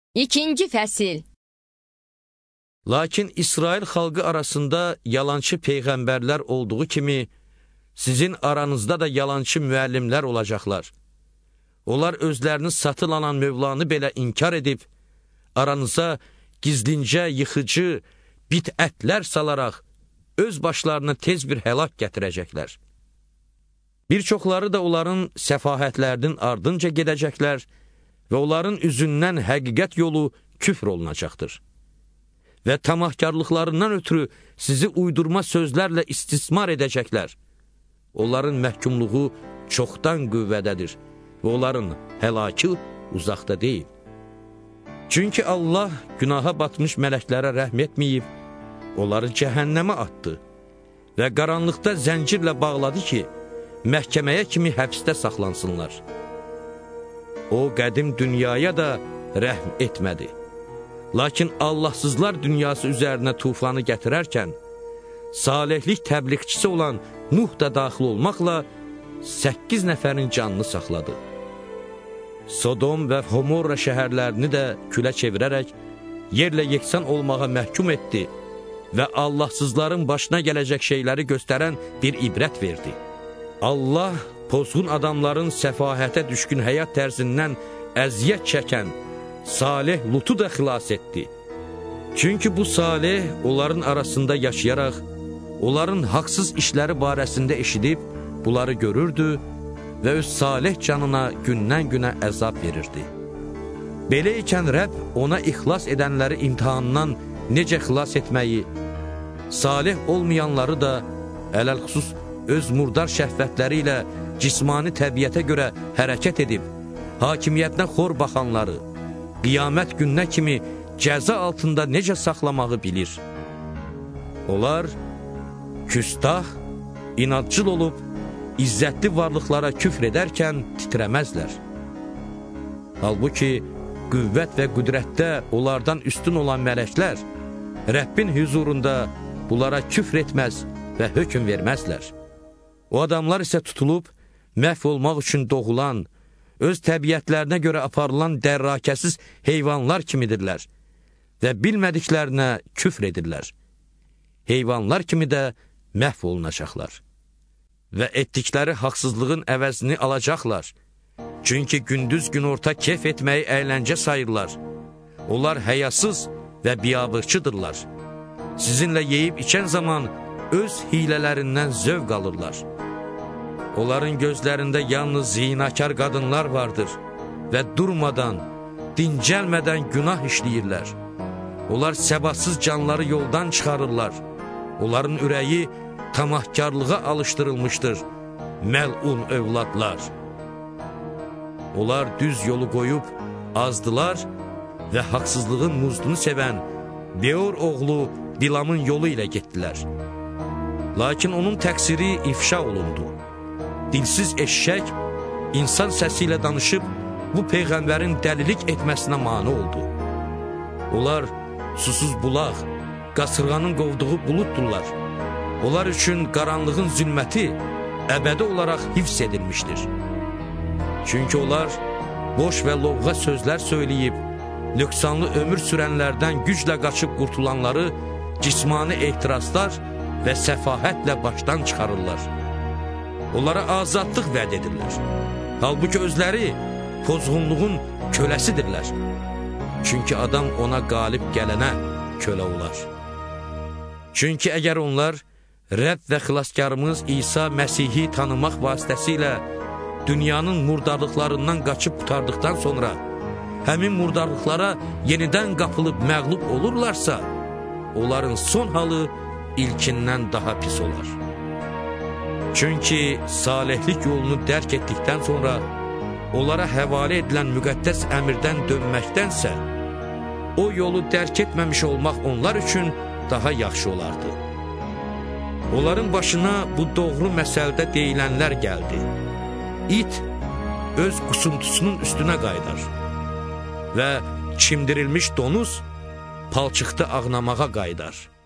İkinci fəsil. Lakin İsrail xalqı arasında yalançı peyğəmbərlər olduğu kimi, sizin aranızda da yalançı müəllimlər olacaqlar. Onlar özlərini satın alan Mövlanı belə inkar edib, aranıza gizlincə yıxıcı bidətlər salaraq, öz başlarına tez bir həlak gətirəcəklər. Bir çoxları da onların səfahətlərinin ardınca gedəcəklər və onların üzündən həqiqət yolu küfr olunacaqdır. Və tamahkarlıqlarından ötürü sizi uydurma sözlərlə istismar edəcəklər. Onların məhkumluğu çoxdan qüvvədədir və onların həlakı uzaqda deyil. Çünki Allah günaha batmış mələklərə rəhm etməyib, onları cəhənnəmə atdı və qaranlıqda zəncirlə bağladı ki, məhkəməyə kimi həbsdə saxlansınlar. O, qədim dünyaya da rəhm etmədi. Lakin Allahsızlar dünyası üzərinə tufanı gətirərkən, salihlik təbliğçisi olan Nuh da daxil olmaqla 8 nəfərin canını saxladı. Sodom və Homorra şəhərlərini də külə çevirərək, yerlə yeksan olmağa məhkum etdi və Allahsızların başına gələcək şeyləri göstərən bir ibrət verdi. Allah, pozğun adamların səfahətə düşkün həyat tərzindən əziyyət çəkən Salih Lutu da xilas etdi. Çünki bu Salih onların arasında yaşayaraq, onların haqsız işləri barəsində eşidib, bunları görürdü və öz Salih canına gündən-günə əzab verirdi. Belə ikən Rəbb ona ixlas edənləri imtihandan necə xilas etməyi, salih olmayanları da ələlxüsus öz murdar şəhvətləri ilə cismani təbiətə görə hərəkət edib, hakimiyyətinə xor baxanları, qiyamət gününə kimi cəza altında necə saxlamağı bilir. Onlar küstah, inadcıl olub, izzətli varlıqlara küfr edərkən titrəməzlər. Halbuki, qüvvət və qüdrətdə onlardan üstün olan mələklər, Rəbbin hüzurunda bunlara küfr etməz və hökm verməzlər. O adamlar isə tutulub, məhv olmaq üçün doğulan, öz təbiətlərinə görə aparılan dərrakəsiz heyvanlar kimidirlər və bilmədiklərinə küfr edirlər. Heyvanlar kimi də məhv olunacaqlar və etdikləri haqsızlığın əvəzini alacaqlar. Çünki gündüz günorta kef etməyi əyləncə sayırlar. Onlar həyasız və biabırçıdırlar. Sizinlə yeyib içən zaman öz hilələrindən zövq alırlar. Onların gözlərində yalnız zinakar qadınlar vardır və durmadan, dincəlmədən günah işləyirlər. Onlar səbatsız canları yoldan çıxarırlar. Onların ürəyi tamahkarlığa alışdırılmışdır, məlun övladlar. Onlar düz yolu qoyub azdılar və haqsızlığın muzlunu sevən Beor oğlu Bilamın yolu ilə getdilər. Lakin onun təqsiri ifşa olundu. Dilsiz eşşək insan səsi ilə danışıb bu peyğəmbərin dəlilik etməsinə mane oldu. Onlar susuz bulaq, qasırğanın qovduğu buluddurlar. Onlar üçün qaranlığın zülməti əbədi olaraq hifz edilmişdir. Çünki onlar boş və lovğa sözlər söyləyib, nöqsanlı ömür sürənlərdən güclə qaçıb qurtulanları cismani ehtiraslar və səfahətlə başdan çıxarırlar. Onlara azadlıq vəd edirlər. Halbuki özləri pozğunluğun köləsidirlər. Çünki adam ona qalib gələnə kölə olar. Çünki əgər onlar Rəbb və xilaskarımız İsa Məsihi tanımaq vasitəsilə dünyanın murdarlıqlarından qaçıb qutardıqdan sonra həmin murdarlıqlara yenidən qapılıb məğlub olurlarsa, onların son halı ilkindən daha pis olar. Çünki salihlik yolunu dərk etdikdən sonra onlara həvalə edilən müqəddəs əmirdən dönməkdənsə, o yolu dərk etməmiş olmaq onlar üçün daha yaxşı olardı. Onların başına bu doğru məsələdə deyilənlər gəldi. İt öz qusuntusunun üstünə qaydar və çimdirilmiş donuz palçıqda ağnamağa qaydar.